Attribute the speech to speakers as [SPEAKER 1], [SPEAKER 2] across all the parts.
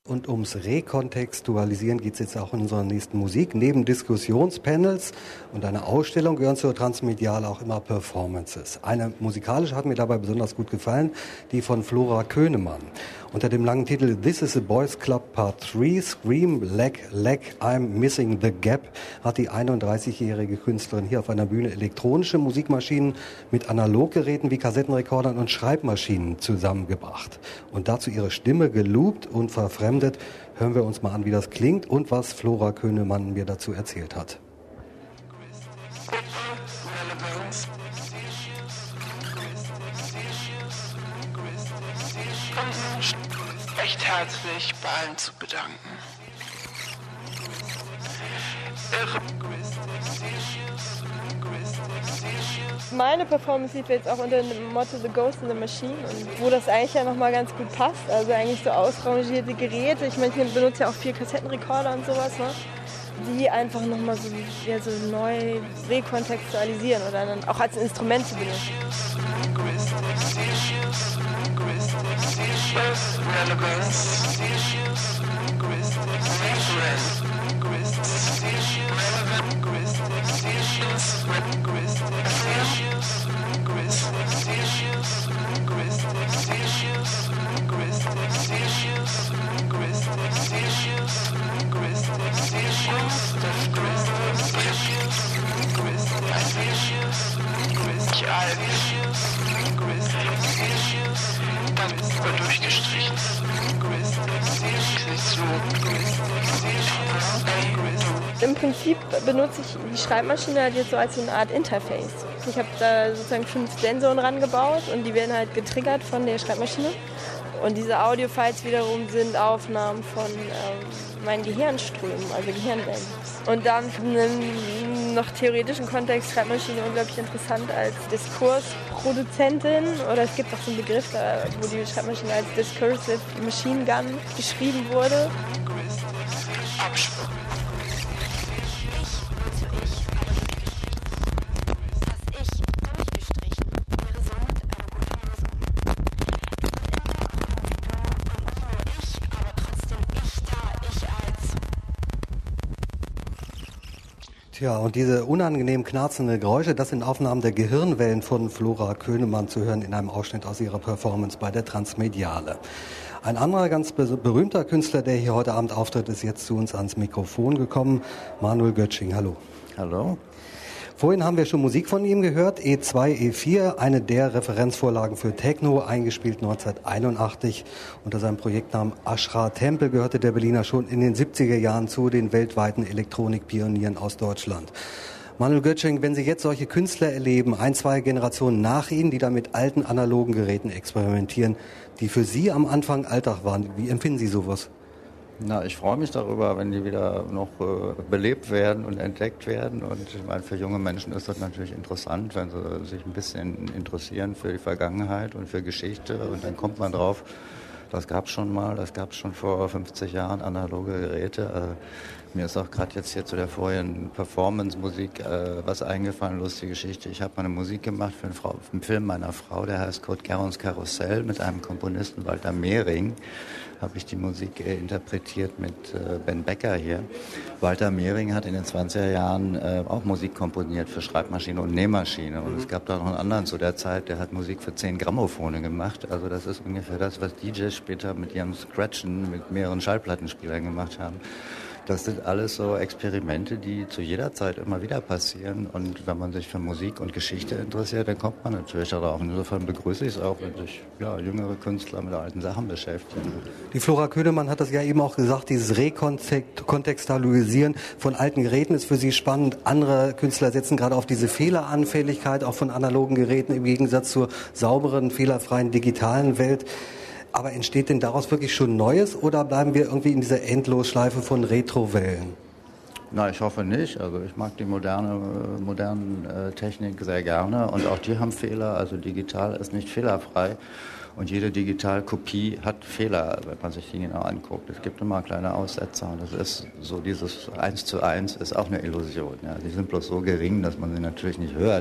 [SPEAKER 1] Und ums Rekontextualisieren geht es jetzt auch in unserer nächsten Musik. Neben Diskussionspanels und einer Ausstellung gehören zur Transmediale auch immer Performances. Eine musikalische hat mir dabei besonders gut gefallen, die von Flora Könemann. Unter dem langen Titel This is a Boys Club Part 3, Scream, Leg, I'm Missing the Gap, hat die 31-jährige Künstlerin hier auf einer Bühne elektronische Musikmaschinen mit Analoggeräten wie Kassettenrekordern und Schreibmaschinen zusammengebracht. Und dazu ihre Stimme geloopt und verfremdet. Hören wir uns mal an, wie das klingt und was Flora Könemann mir dazu erzählt hat.
[SPEAKER 2] Recht herzlich bei allen zu bedanken.
[SPEAKER 3] Meine Performance lief jetzt auch unter dem Motto The Ghost in the Machine, und wo das eigentlich ja nochmal ganz gut passt. Also eigentlich so ausrangierte Geräte. Ich meine, ich benutze ja auch viel Kassettenrekorder und sowas, ne? Die einfach nochmal so, ja, so neu rekontextualisieren oder dann auch als Instrument zu benutzen. Im Prinzip benutze ich die Schreibmaschine halt jetzt so als so eine Art Interface. Ich habe da sozusagen 5 Sensoren rangebaut und die werden halt getriggert von der Schreibmaschine. Und diese Audiofiles wiederum sind Aufnahmen von meinen Gehirnströmen, also Gehirnwellen. Und dann im noch theoretischen Kontext Schreibmaschine unglaublich interessant als Diskursproduzentin. Oder es gibt auch so einen Begriff, wo die Schreibmaschine als Discursive Machine Gun beschrieben wurde.
[SPEAKER 1] Tja, und diese unangenehm knarzende Geräusche, das sind Aufnahmen der Gehirnwellen von Flora Könemann zu hören in einem Ausschnitt aus ihrer Performance bei der Transmediale. Ein anderer ganz berühmter Künstler, der hier heute Abend auftritt, ist jetzt zu uns ans Mikrofon gekommen. Manuel Götsching, hallo.
[SPEAKER 4] Hallo.
[SPEAKER 1] Vorhin haben wir schon Musik von ihm gehört, E2, E4, eine der Referenzvorlagen für Techno, eingespielt 1981. Unter seinem Projektnamen Ashra Tempel gehörte der Berliner schon in den 70er Jahren zu den weltweiten Elektronikpionieren aus Deutschland. Manuel Götsching, wenn Sie jetzt solche Künstler erleben, 1, 2 Generationen nach Ihnen, die da mit alten analogen Geräten experimentieren, die für Sie am Anfang Alltag waren, wie empfinden Sie sowas?
[SPEAKER 4] Na, ich freue mich darüber, wenn die wieder noch belebt werden und entdeckt werden. Und ich meine, für junge Menschen ist das natürlich interessant, wenn sie sich ein bisschen interessieren für die Vergangenheit und für Geschichte. Und dann kommt man drauf, das gab es schon mal, das gab es schon vor 50 Jahren, analoge Geräte. Mir ist auch gerade jetzt hier zu der vorigen Performance-Musik was eingefallen, lustige Geschichte. Ich habe mal eine Musik gemacht für einen Film meiner Frau, der heißt Kurt Gerons Karussell, mit einem Komponisten, Walter Mehring. Habe ich die Musik interpretiert mit Ben Becker hier. Walter Mehring hat in den 20er Jahren auch Musik komponiert für Schreibmaschine und Nähmaschine. Und es gab da noch einen anderen zu der Zeit, der hat Musik für 10 Grammophone gemacht. Also das ist ungefähr das, was DJs später mit ihrem Scratchen mit mehreren Schallplattenspielern gemacht haben. Das sind alles so Experimente, die zu jeder Zeit immer wieder passieren. Und wenn man sich für Musik und Geschichte interessiert, dann kommt man natürlich darauf. Insofern begrüße ich es auch, wenn sich jüngere Künstler mit alten Sachen beschäftigen.
[SPEAKER 1] Die Flora Könemann hat das ja eben auch gesagt, dieses Rekontextualisieren von alten Geräten ist für Sie spannend. Andere Künstler setzen gerade auf diese Fehleranfälligkeit auch von analogen Geräten im Gegensatz zur sauberen, fehlerfreien digitalen Welt. Aber entsteht denn daraus wirklich schon Neues oder bleiben wir irgendwie in dieser Endlosschleife von Retrowellen?
[SPEAKER 4] Na, ich hoffe nicht. Also ich mag die moderne Technik sehr gerne und auch die haben Fehler. Also digital ist nicht fehlerfrei und jede Digitalkopie hat Fehler, wenn man sich die genau anguckt. Es gibt immer kleine Aussetzer und das ist so, dieses 1:1 ist auch eine Illusion. Ja. Die sind bloß so gering, dass man sie natürlich nicht hört.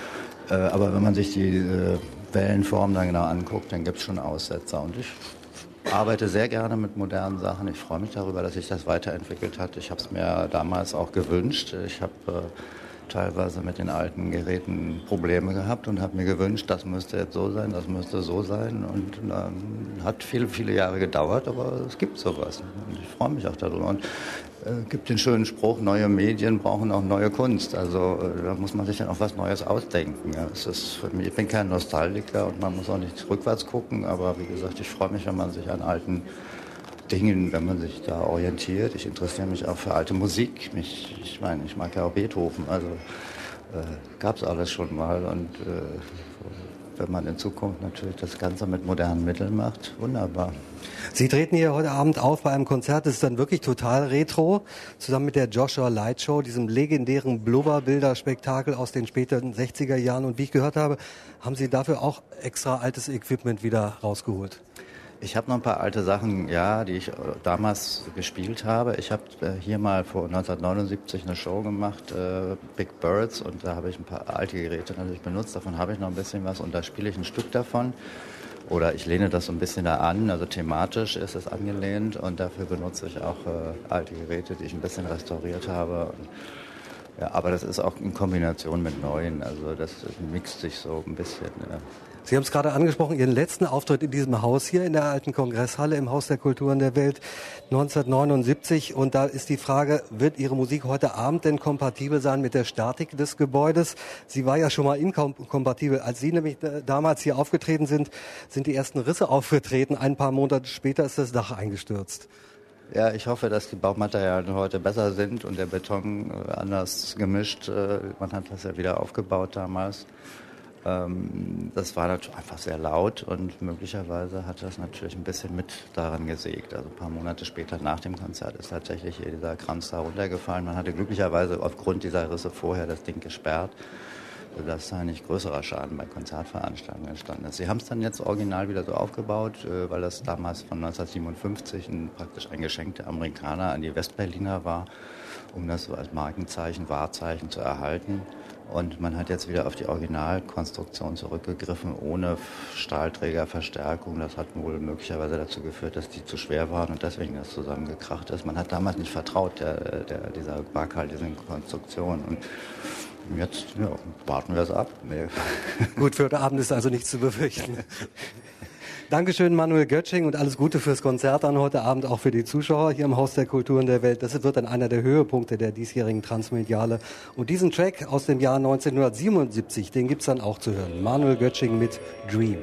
[SPEAKER 4] Aber wenn man sich die Wellenform dann genau anguckt, dann gibt es schon Aussetzer. Und ich arbeite sehr gerne mit modernen Sachen. Ich freue mich darüber, dass sich das weiterentwickelt hat. Ich habe es mir damals auch gewünscht. Ich habe teilweise mit den alten Geräten Probleme gehabt und habe mir gewünscht, das müsste jetzt so sein, das müsste so sein. Und hat viele, viele Jahre gedauert, aber es gibt sowas. Und ich freue mich auch darüber. Und gibt den schönen Spruch, neue Medien brauchen auch neue Kunst. Also da muss man sich dann auch was Neues ausdenken. Ja. Es ist für mich, ich bin kein Nostalgiker und man muss auch nicht rückwärts gucken, aber wie gesagt, ich freue mich, wenn man sich an alten Dingen, wenn man sich da orientiert. Ich interessiere mich auch für alte Musik. Ich meine, ich mag ja auch Beethoven, also gab es alles schon mal. Und wenn man in Zukunft natürlich das Ganze mit modernen Mitteln macht, wunderbar.
[SPEAKER 1] Sie treten hier heute Abend auf bei einem Konzert, das ist dann wirklich total retro, zusammen mit der Joshua Light Show, diesem legendären Blubberbilder-Spektakel aus den späten 60er Jahren. Und wie ich gehört habe, haben Sie dafür auch extra altes Equipment wieder rausgeholt.
[SPEAKER 4] Ich habe noch ein paar alte Sachen, ja, die ich damals gespielt habe. Ich habe hier mal vor 1979 eine Show gemacht, Big Birds, und da habe ich ein paar alte Geräte natürlich benutzt. Davon habe ich noch ein bisschen was und da spiele ich ein Stück davon. Oder ich lehne das so ein bisschen da an, also thematisch ist es angelehnt und dafür benutze ich auch alte Geräte, die ich ein bisschen restauriert habe. Ja, aber das ist auch in Kombination mit neuen, also das mixt sich so ein bisschen. Ja.
[SPEAKER 1] Sie haben es gerade angesprochen, Ihren letzten Auftritt in diesem Haus hier in der alten Kongresshalle im Haus der Kulturen der Welt 1979. Und da ist die Frage, wird Ihre Musik heute Abend denn kompatibel sein mit der Statik des Gebäudes? Sie war ja schon mal inkompatibel. Als Sie nämlich damals hier aufgetreten sind, sind die ersten Risse aufgetreten. Ein paar Monate später ist das Dach eingestürzt.
[SPEAKER 4] Ja, ich hoffe, dass die Baumaterialien heute besser sind und der Beton anders gemischt. Man hat das ja wieder aufgebaut damals. Das war natürlich einfach sehr laut und möglicherweise hat das natürlich ein bisschen mit daran gesägt. Also ein paar Monate später nach dem Konzert ist tatsächlich hier dieser Kranz da runtergefallen. Man hatte glücklicherweise aufgrund dieser Risse vorher das Ding gesperrt, sodass da nicht größerer Schaden bei Konzertveranstaltungen entstanden ist. Sie haben es dann jetzt original wieder so aufgebaut, weil das damals von 1957 praktisch ein Geschenk der Amerikaner an die Westberliner war, um das so als Markenzeichen, Wahrzeichen zu erhalten. Und man hat jetzt wieder auf die Originalkonstruktion zurückgegriffen, ohne Stahlträgerverstärkung. Das hat wohl möglicherweise dazu geführt, dass die zu schwer waren und deswegen das zusammengekracht ist. Man hat damals nicht vertraut, dieser waghalsigen Konstruktion. Und jetzt warten wir es ab. Nee.
[SPEAKER 1] Gut, für heute Abend ist also nichts zu befürchten. Dankeschön, Manuel Götsching, und alles Gute fürs Konzert dann heute Abend, auch für die Zuschauer hier im Haus der Kulturen der Welt. Das wird dann einer der Höhepunkte der diesjährigen Transmediale. Und diesen Track aus dem Jahr 1977, den gibt's dann auch zu hören. Manuel Götsching mit Dream.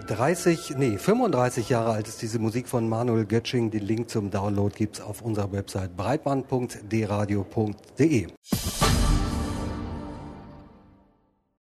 [SPEAKER 1] 35 Jahre alt ist diese Musik von Manuel Götsching. Den Link zum Download gibt's auf unserer Website breitband.dradio.de.